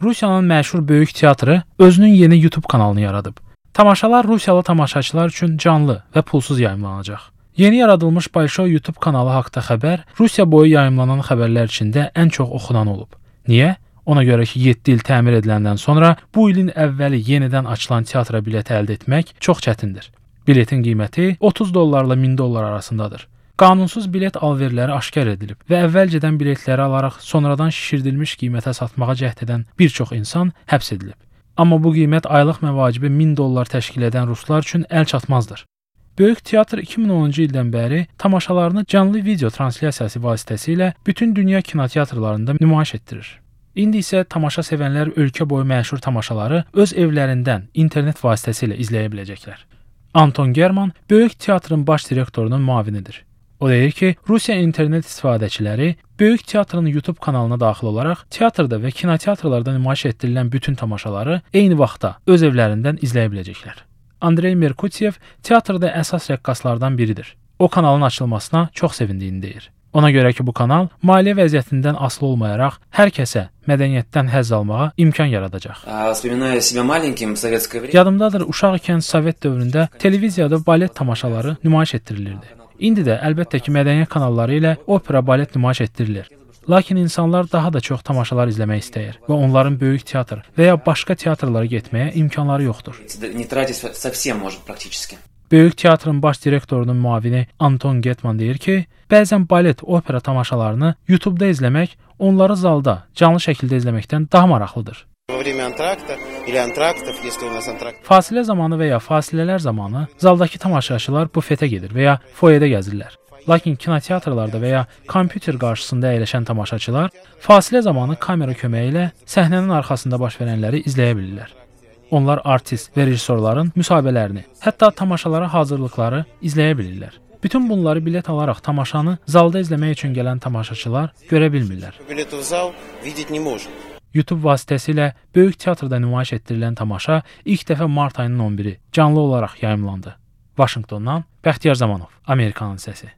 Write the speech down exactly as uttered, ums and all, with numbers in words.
Rusiyanın məşhur böyük teatrı özünün yeni YouTube kanalını yaradıb. Tamaşalar Rusiyalı tamaşaçılar üçün canlı və pulsuz yayımlanacaq. Yeni yaradılmış Bolşoy YouTube kanalı haqqında xəbər Rusiya boyu yayımlanan xəbərlər içində ən çox oxunan olub. Niyə? Ona görə ki, yeddi il təmir ediləndən sonra bu ilin əvvəli yenidən açılan teatra bilet əldə etmək çox çətindir. Biletin qiyməti otuz dollarla min dollar arasındadır. Qanunsuz bilet alverləri aşkar edilib və əvvəlcədən biletləri alaraq sonradan şişirdilmiş qiymətə satmağa cəhd edən bir çox insan həbs edilib. Amma bu qiymət aylıq məvacibi min dollar təşkil edən ruslar üçün əl çatmazdır. Böyük teatr iki min onuncu ildən bəri tamaşalarını canlı video translyasiyası vasitəsilə bütün dünya kinoteatrlarında nümayiş etdirir. İndi isə tamaşa sevənlər ölkə boyu məşhur tamaşaları öz evlərindən internet vasitəsilə izləyə biləcəklər. Anton German Böyük Teatrın baş direktorunun müavinidir. O deyir ki, Rusiya internet istifadəçiləri Böyük Teatrın YouTube kanalına daxil olaraq teatrda və kinoteatrlarda nümayiş etdirilən bütün tamaşaları eyni vaxtda öz evlərindən izləyə biləcəklər. Andrey Merkutyev teatrda əsas rəqqaslardan biridir. O kanalın açılmasına çox sevindiyini deyir. Ona görə ki, bu kanal maliyyə vəziyyətindən asılı olmayaraq hər kəsə mədəniyyətdən həzz almağa imkan yaradacaq. Yadımdadır, uşaq ikən Sovet dövründə televiziyada balet tamaşaları nümayiş etdirilirdi. İndi də əlbəttə ki, mədəniyyət kanalları ilə opera, balet nümayiş etdirilir. Lakin insanlar daha da çox tamaşalar izləmək istəyir və onların böyük teatr və ya başqa teatrlara getməyə imkanları yoxdur. Böyük teatrın baş direktorunun müavini Anton Getman deyir ki, bəzən balet, opera tamaşalarını YouTube-da izləmək onları zalda, canlı şəkildə izləməkdən daha maraqlıdır. Fasilə zamanı və ya fasilələr zamanı zaldakı tamaşaçılar bufetə gedir və ya foyedə gəzirlər. Lakin kinoteatrlarda və ya kompüter qarşısında əyləşən tamaşaçılar fasilə zamanı kamera köməyi ilə səhnənin arxasında baş verənləri izləyə bilirlər. Onlar artist və rejissorların müsahibələrini, hətta tamaşalara hazırlıqları izləyə bilirlər. Bütün bunları bilet alaraq tamaşanı zalda izləmək üçün gələn tamaşaçılar görə bilmirlər. YouTube vasitəsilə Böyük Teatrda nümayiş etdirilən tamaşa ilk dəfə mart ayının on biri canlı olaraq yayımlandı. Vaşinqtondan Bəxtiyar Zamanov, Amerikanın səsi.